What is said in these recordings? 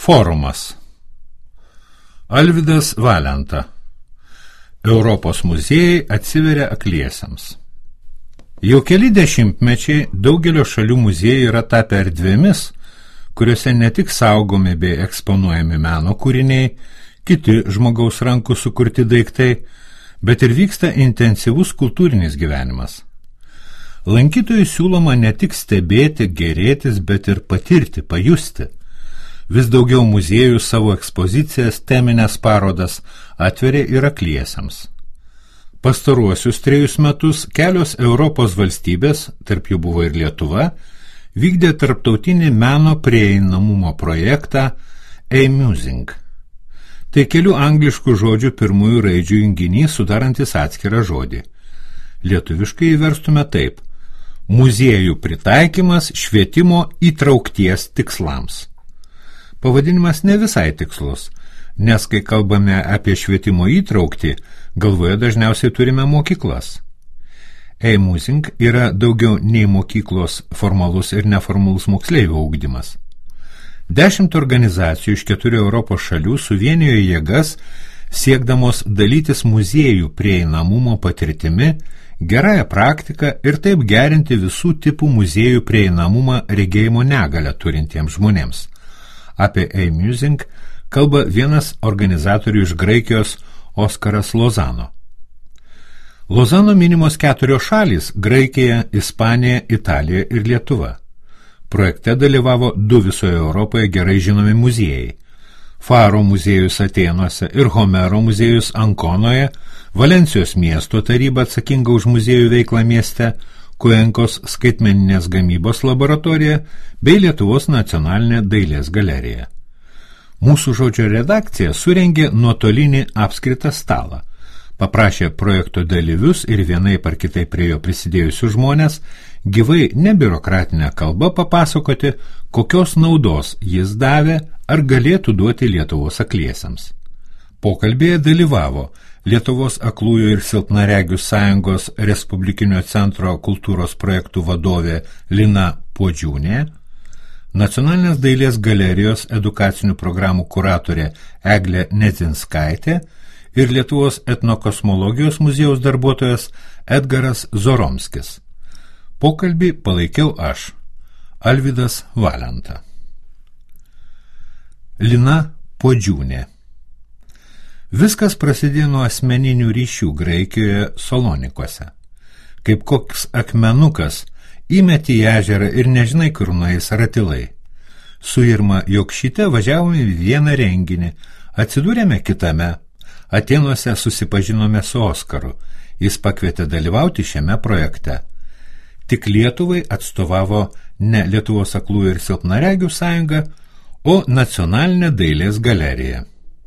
Forumas. Alvydas Valenta. Europos muziejai atsiveria akliesiems. Jau keli dešimtmečiai daugelio šalių muziejai yra tapę erdvėmis, kuriuose ne tik saugomi bei eksponuojami meno kūriniai, kiti žmogaus rankų sukurti daiktai, bet ir vyksta intensyvus kultūrinis gyvenimas. Lankytojui siūloma ne tik stebėti, gėrėtis, bet ir patirti, pajusti. Vis daugiau muziejų savo ekspozicijas, teminės parodas atveria ir akliesiems. Pastaruosius 3 metus kelios Europos valstybės, tarp jų buvo ir Lietuva, vykdė tarptautinį meno prieinamumo projektą Amusing. Tai kelių angliškų žodžių pirmųjų raidžių junginys sudarantis atskirą žodį. Lietuviškai įverstume taip: muziejų pritaikymas švietimo įtraukties tikslams. Pavadinimas ne visai tikslus, nes kai kalbame apie švietimo įtraukti, galvoje dažniausiai turime mokyklas. Amusing yra daugiau nei mokyklos formalus ir neformalus moksleivių ugdymas. 10 organizacijų iš 4 Europos šalių suvienijo jėgas, siekdamos dalytis muziejų prieinamumo patirtimi, gerąją praktiką ir taip gerinti visų tipų muziejų prieinamumą regėjimo negalią turintiems žmonėms. Apie Amusing kalba vienas organizatorių iš Graikijos Oskaras Lozano. Lozano minimos 4 šalys – Graikija, Ispanija, Italija ir Lietuva. Projekte dalyvavo 2 visoje Europoje gerai žinomi muziejai – Faro muziejus Atėnuose ir Homero muziejus Ankonoje, Valencijos miesto taryba atsakinga už muziejų veiklą mieste, Kuenkos skaitmeninės gamybos laboratorija bei Lietuvos nacionalinė dailės galerija. Mūsų žodžio redakcija surengė nuotolinį apskritą stalą. Paprašė projekto dalyvius ir vienaip ar kitaip prie jo prisidėjusių žmonės gyvai nebiurokratinę kalbą papasakoti, kokios naudos jis davė ar galėtų duoti Lietuvos akliesiems. Pokalbėje dalyvavo Lietuvos aklųjų ir silpnaregių sąjungos Respublikinio centro kultūros projektų vadovė Lina Puodžiūnė, Nacionalinės dailės galerijos edukacinių programų kuratorė Eglė Nedzinskaitė ir Lietuvos etnokosmologijos muziejaus darbuotojas Edgaras Zoromskis. Pokalbį palaikiau aš, Alvydas Valenta. Lina Puodžiūnė. Viskas prasidėjo nuo asmeninių ryšių Graikijoje Salonikose. Kaip koks akmenukas įmeti į ežerą ir nežinai, kur nueis ratilai. Su Irma Jokšyte važiavome į vieną renginį, atsidūrėme kitame. Atėnuose susipažinome su Oskaru. Jis pakvietė dalyvauti šiame projekte. Tik Lietuvai atstovavo ne Lietuvos aklųjų ir silpnaregių sąjunga, o Nacionalinė dailės galerija.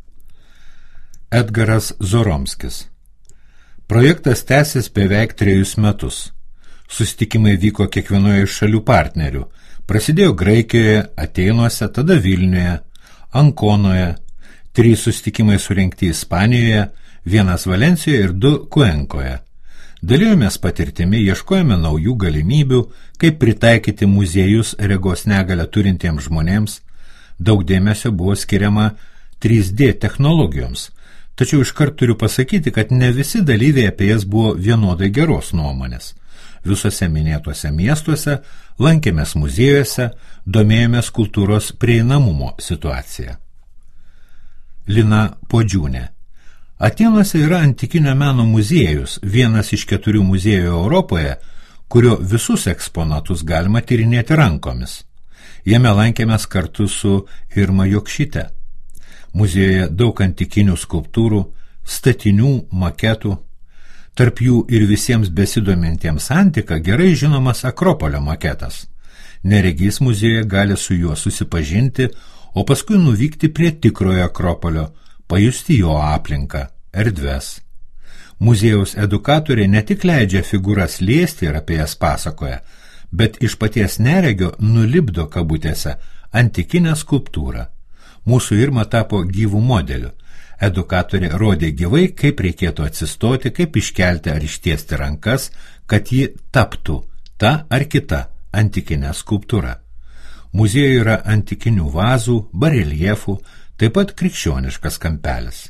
Edgaras Zoromskis. Projektas tęsis beveik 3 metus. Susitikimai vyko kiekvienoje iš šalių partnerių. Prasidėjo Graikijoje, Atėnuose, tada Vilniuje, Ankonoje, 3 susitikimai surengti Ispanijoje, 1 Valencijoje ir 2 Kuenkoje. Dalijomės patirtimi, ieškojome naujų galimybių, kaip pritaikyti muziejus regos negalią turintiems žmonėms. Daug dėmesio buvo skiriama 3D technologijoms. Tačiau iškart turiu pasakyti, kad ne visi dalyviai apie jas buvo vienodai geros nuomonės. Visose minėtuose miestuose lankėmės muziejuose, domėjomės kultūros prieinamumo situaciją. Lina Puodžiūnė. Atėnuose yra antikinio meno muziejus, vienas iš 4 muziejų Europoje, kurio visus eksponatus galima tyrinėti rankomis. Jame lankėmės kartu su Irma Jokšyte. Muziejuje daug antikinių skulptūrų, statinių, maketų. Tarp jų ir visiems besidomintiems antika gerai žinomas Akropolio maketas. Neregys muziejuje gali su juo susipažinti, o paskui nuvykti prie tikrojo Akropolio, pajusti jo aplinką, erdves. Muziejaus edukatoriai ne tik leidžia figūras liesti ir apie jas pasakoja, bet iš paties neregio nulipdo kabutėse antikinę skulptūrą. Mūsų Irma tapo gyvų modeliu. Edukatorė rodė gyvai, kaip reikėtų atsistoti, kaip iškelti ar ištiesti rankas, kad ji taptų ta ar kita antikinė skulptūra. Muziejuje yra antikinių vazų, bareljefų, taip pat krikščioniškas kampelis.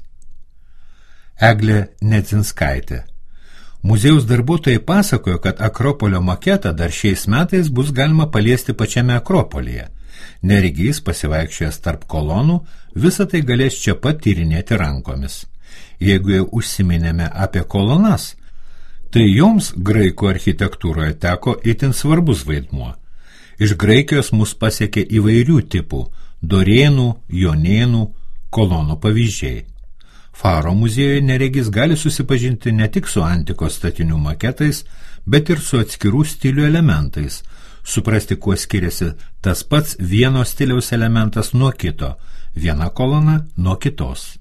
Eglė Nedzinskaitė. Muziejaus darbuotojai pasakojo, kad Akropolio maketą dar šiais metais bus galima paliesti pačiame Akropolyje. Neregys pasivaikščiojęs tarp kolonų, visą tai galės čia pat tyrinėti rankomis. Jeigu jau užsiminėme apie kolonas, tai joms graikų architektūroje teko itin svarbus vaidmuo. Iš Graikijos mus pasiekė įvairių tipų – dorėnų, jonėnų, kolonų pavyzdžiai. Faro muziejuje neregis gali susipažinti ne tik su antikos statinių maketais, bet ir su atskirų stilių elementais, suprasti, kuo skiriasi tas pats vieno stiliaus elementas nuo kito, viena kolona nuo kitos.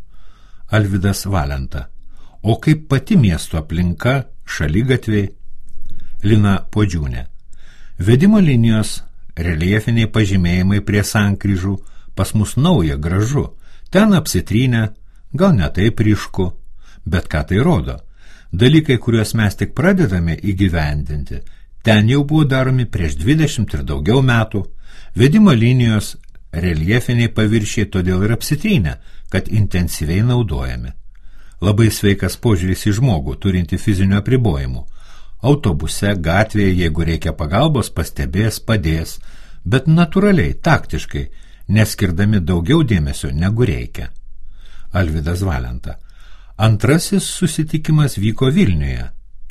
Alvydas Valenta. O kaip pati miesto aplinka, šaligatviai? Lina Puodžiūnė. Vedimo linijos, reljefiniai pažymėjimai prie sankryžų, pas mus nauja, gražu, ten apsitrynę, gal ne taip ryšku, bet ką tai rodo? Dalykai, kuriuos mes tik pradedame įgyvendinti, ten jau buvo daromi prieš 20 ir daugiau metų. Vedimo linijos, reljefiniai paviršiai todėl ir apsitrynę, kad intensyviai naudojami. Labai sveikas požiūris į žmogų, turinti fizinių apribojimų. Autobuse, gatvėje, jeigu reikia pagalbos, pastebės, padės, bet natūraliai, taktiškai, neskirdami daugiau dėmesio negu reikia. Alvydas Valenta. Antrasis susitikimas vyko Vilniuje.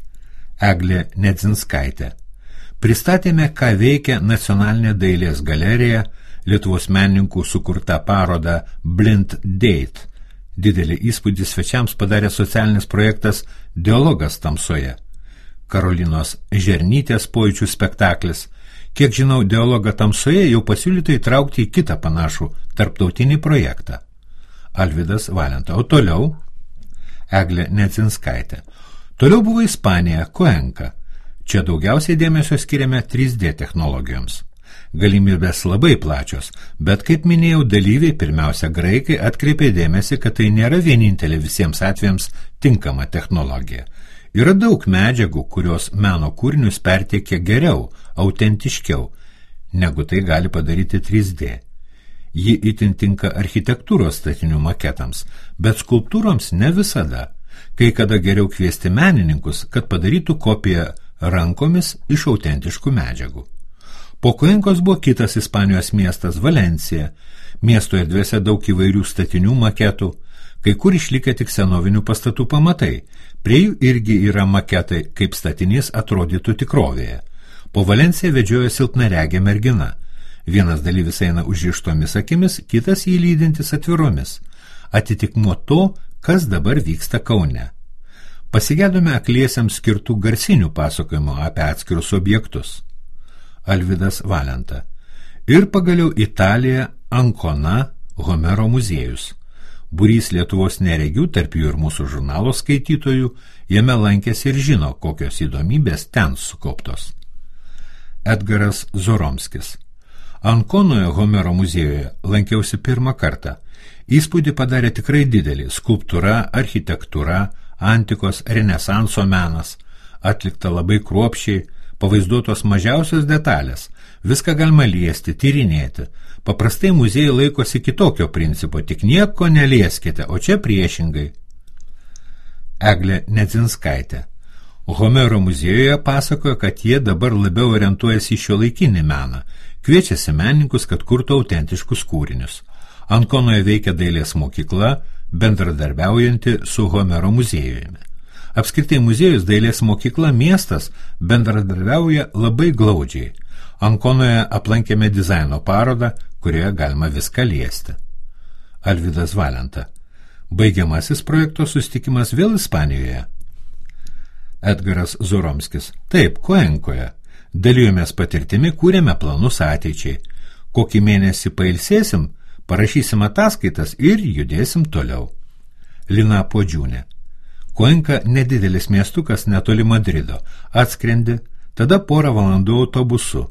Eglė Nedzinskaitė. Pristatėme, ką veikia Nacionalinė dailės galerija, Lietuvos menininkų sukurta paroda Blind Date. Didelį įspūdį svečiams padarė socialinis projektas Dialogas tamsoje. Karolinos Žernytės pojūčių spektaklis. Kiek žinau, Dialogą tamsoje jau pasiūlyta įtraukti į kitą panašų tarptautinį projektą. Alvydas Valenta. O toliau? Eglė Nedzinskaitė. Toliau buvo Ispanija, Cuenca. Čia daugiausiai dėmesio skiriame 3D technologijoms. Galimybės labai plačios, bet, kaip minėjau, dalyviai, pirmiausia graikai, atkreipė dėmesį, kad tai nėra vienintelė visiems atvejams tinkama technologija. Yra daug medžiagų, kurios meno kūrinius perteikia geriau, autentiškiau, negu tai gali padaryti 3D. Ji itin tinka architektūros statinių maketams, bet skulptūroms ne visada. Kai kada geriau kviesti menininkus, kad padarytų kopiją rankomis iš autentiškų medžiagų. Po Cuencos buvo kitas Ispanijos miestas Valencija. Miesto erdvėse daug įvairių statinių maketų, kai kur išlikę tik senovinių pastatų pamatai. Prie jų irgi yra maketai, kaip statinys atrodytų tikrovėje. Po Valenciją vedžiojo silpnaregė mergina. Vienas dalyvis eina užrištomis akimis, kitas jį lydintis atviromis. Atitikmuo to, kas dabar vyksta Kaune. Pasigedome akliesiams skirtų garsinių pasakojimų apie atskirus objektus. Alvydas Valenta. Ir pagaliau Italija, Ancona, Homero muziejus. Būrys Lietuvos neregių, tarp jų ir mūsų žurnalo skaitytojų, jame lankėsi ir žino, kokios įdomybės ten sukauptos. Edgaras Zoromskis. Ankonoje Homero muziejuje lankiausi pirmą kartą. Įspūdį padarė tikrai didelį. Skulptūra, architektūra, antikos, renesanso menas. Atlikta labai kruopščiai, pavaizduotos mažiausios detalės. Viską galima liesti, tyrinėti. Paprastai muziejai laikosi kitokio principo, tik nieko nelieskite, o čia priešingai. Eglė Nedzinskaitė. Homero muziejuje pasakojo, kad jie dabar labiau orientuojasi į šiuolaikinį meną. Kviečiasi menininkus, kad kurtų autentiškus kūrinius. Ankonoje veikia dailės mokykla, bendradarbiaujanti su Homero muziejumi. Apskritai muziejus, dailės mokykla, miestas bendradarbiauja labai glaudžiai. Ankonoje aplankėme dizaino parodą, kurioje galima viską liesti. Alvydas Valenta. Baigiamasis projekto susitikimas vėl Ispanijoje. Edgaras Zoromskis. Taip, Cuencoje. Dalijomės patirtimi, kūrėme planus ateičiai. Kokį mėnesį pailsėsim, parašysim ataskaitas ir judėsim toliau. Lina Puodžiūnė. Cuenca nedidelis miestukas netoli Madrido. Atskrendi, tada porą valandų autobusu.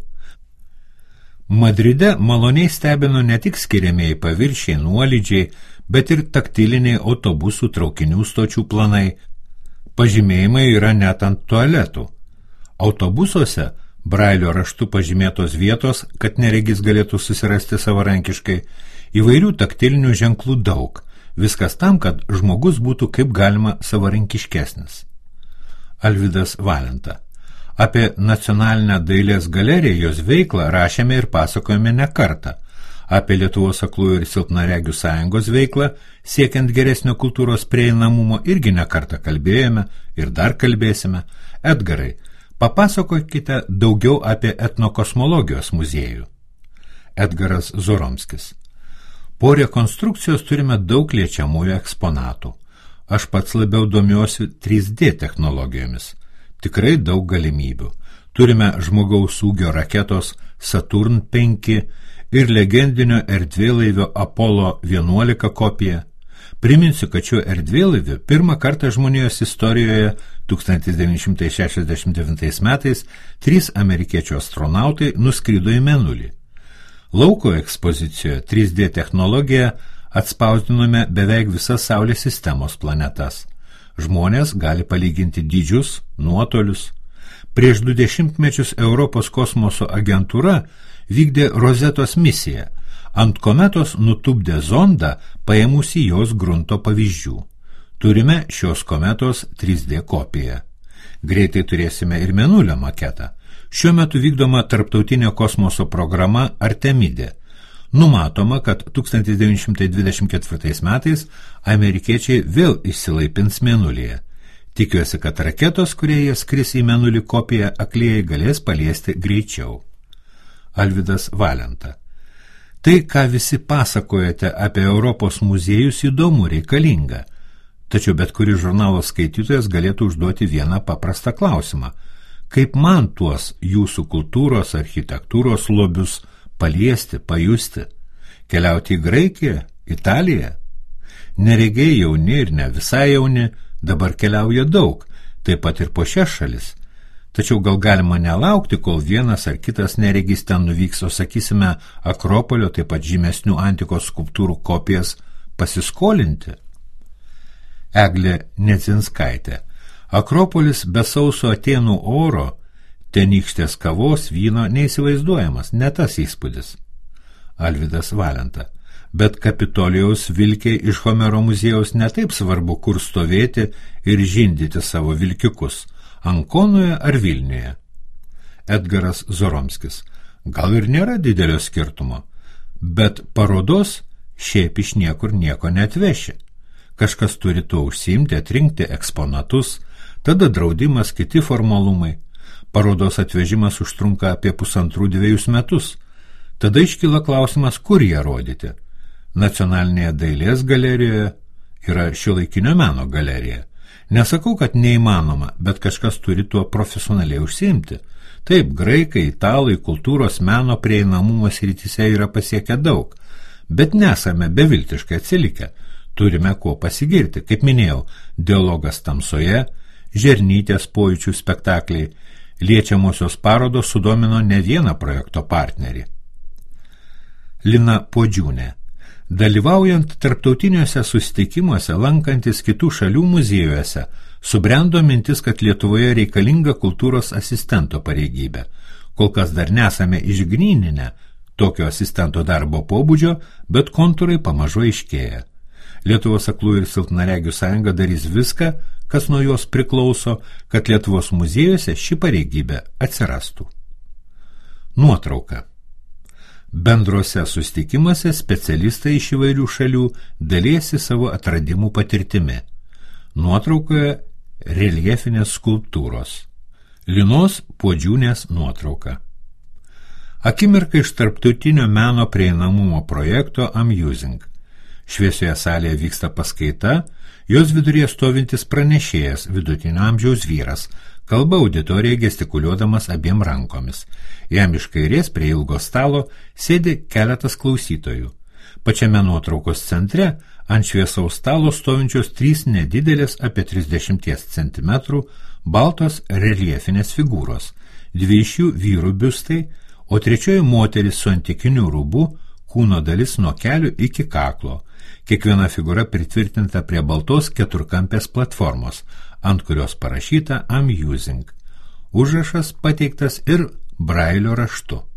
Madride maloniai stebino ne tik skiriamieji paviršiai, nuolydžiai, bet ir taktiliniai autobusų, traukinių stočių planai. Pažymėjimai yra net ant tualetų. Autobusuose brailio raštu pažymėtos vietos, kad neregys galėtų susirasti savarankiškai, įvairių taktilinių ženklų daug, viskas tam, kad žmogus būtų kaip galima savarankiškesnis. Alvydas Valenta. Apie Nacionalinę dailės galeriją, jos veiklą rašėme ir pasakojame ne kartą. Apie Lietuvos aklųjų ir silpnaregių sąjungos veiklą, siekiant geresnio kultūros prieinamumo, irgi ne kartą kalbėjome ir dar kalbėsime. Edgarai, papasakokite daugiau apie etnokosmologijos muziejų. Edgaras Zoromskis. Po rekonstrukcijos turime daug liečiamųjų eksponatų. Aš pats labiau domiuosi 3D technologijomis. Tikrai daug galimybių. Turime žmogaus ūgio raketos Saturn 5 ir legendinio erdvėlaivio Apollo 11 kopiją. Priminsiu, kad šiuo erdvėlaiviu pirmą kartą žmonijos istorijoje 1969 metais 3 amerikiečių astronautai nuskrido į Mėnulį. Lauko ekspozicijoje 3D technologiją atspausdinome beveik visas Saulės sistemos planetas. Žmonės gali palyginti dydžius, nuotolius. Prieš 20 mečius Europos kosmoso agentūra vykdė Rozetos misiją. Ant kometos nutupdė zondą, paėmusi jos grunto pavyzdžių. Turime šios kometos 3D kopiją. Greitai turėsime ir Mėnulio maketą. Šiuo metu vykdoma tarptautinė kosmoso programa Artemidė. Numatoma, kad 1924 metais amerikiečiai vėl išsilaipins Mėnulyje. Tikiuosi, kad raketos, kurie jie skris į Mėnulį kopiją, aklieji galės paliesti greičiau. Alvydas Valenta. Tai, ką visi pasakojate apie Europos muziejus, įdomu, reikalinga. Tačiau bet kuris žurnalo skaitytojas galėtų užduoti vieną paprastą klausimą. Kaip man tuos jūsų kultūros, architektūros lobius paliesti, pajusti, keliauti į Graikiją, Italiją? Neregiai jauni ir ne visai jauni dabar keliauja daug, taip pat ir po šias šalis. Tačiau gal galima nelaukti, kol vienas ar kitas neregys ten nuvyks, o sakysime, Akropolio, taip pat žymesnių antikos skulptūrų kopijas pasiskolinti? Eglė Necinskaitė. Akropolis be sauso Atėnų oro, tenykštės kavos, vyno neįsivaizduojamas, ne tas įspūdis. Alvydas Valenta. Bet Kapitolijaus vilkiai iš Homero muziejaus netaip svarbu, kur stovėti ir žindyti savo vilkiukus, Ankonoje ar Vilniuje. Edgaras Zoromskis. Gal ir nėra didelio skirtumo, bet parodos šiaip iš niekur nieko neatveši. Kažkas turi tuo užsiimti, atrinkti eksponatus, tada draudimas, kiti formalumai. Parodos atvežimas užtrunka apie 1,5–2 metus. Tada iškyla klausimas, kur ją rodyti. Nacionalinėje dailės galerijoje yra šiuolaikinio meno galerija. Nesakau, kad neįmanoma, bet kažkas turi tuo profesionaliai užsiimti. Taip, graikai, italai, kultūros meno prieinamumo srityse yra pasiekę daug, bet nesame beviltiškai atsilikę. Turime kuo pasigirti. Kaip minėjau, dialogas tamsoje, Žernytės pojūčių spektakliai, liečiamosios parodos sudomino ne vieną projekto partnerį. Lina Podžiūnė. Dalyvaujant tarptautiniuose susitikimuose, lankantis kitų šalių muziejuose, subrendo mintis, kad Lietuvoje reikalinga kultūros asistento pareigybė. Kol kas dar nesame išgryninę tokio asistento darbo pobūdžio, bet kontūrai pamažu aiškėja. Lietuvos aklųjų ir silpnaregių sąjunga darys viską, kas nuo jos priklauso, kad Lietuvos muziejuose ši pareigybė atsirastų. Nuotrauka. Bendruose susitikimuose specialistai iš įvairių šalių dalijasi savo atradimų patirtimi. Nuotraukoje reljefinės skulptūros. Linos Podžiūnės nuotrauka. Akimirka iš tarptautinio meno prieinamumo projekto Amusing. Šviesioje salėje vyksta paskaita, jos viduryje stovintis pranešėjas, vidutinio amžiaus vyras, kalba auditorija gestikuliuodamas abiem rankomis. Jam iš kairės prie ilgo stalo sėdi keletas klausytojų. Pačiame nuotraukos centre ant šviesaus stalo stovinčios 3 nedidelės apie 30 cm baltos reljefinės figūros, 2 iš jų vyrų biustai, o 3 moteris su antikiniu rūbu, kūno dalis nuo kelių iki kaklo. Kiekviena figūra pritvirtinta prie baltos keturkampės platformos, ant kurios parašyta Amusing. Užrašas pateiktas ir brailio raštu.